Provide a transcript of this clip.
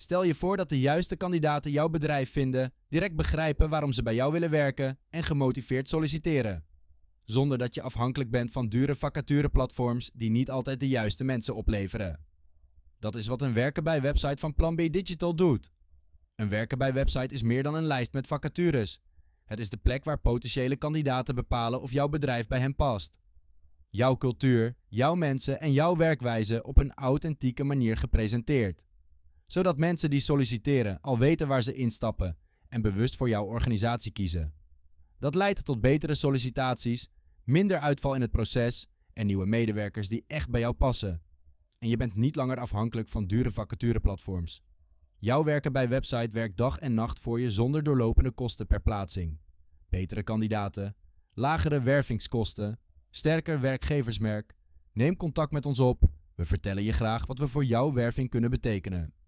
Stel je voor dat de juiste kandidaten jouw bedrijf vinden, direct begrijpen waarom ze bij jou willen werken en gemotiveerd solliciteren. Zonder dat je afhankelijk bent van dure vacatureplatforms die niet altijd de juiste mensen opleveren. Dat is wat een werken bij website van Plan B Digital doet. Een werken bij website is meer dan een lijst met vacatures. Het is de plek waar potentiële kandidaten bepalen of jouw bedrijf bij hen past. Jouw cultuur, jouw mensen en jouw werkwijze op een authentieke manier gepresenteerd. Zodat mensen die solliciteren al weten waar ze instappen en bewust voor jouw organisatie kiezen. Dat leidt tot betere sollicitaties, minder uitval in het proces en nieuwe medewerkers die echt bij jou passen. En je bent niet langer afhankelijk van dure vacatureplatforms. Jouw werken bij website werkt dag en nacht voor je zonder doorlopende kosten per plaatsing. Betere kandidaten, lagere wervingskosten, sterker werkgeversmerk. Neem contact met ons op. We vertellen je graag wat we voor jouw werving kunnen betekenen.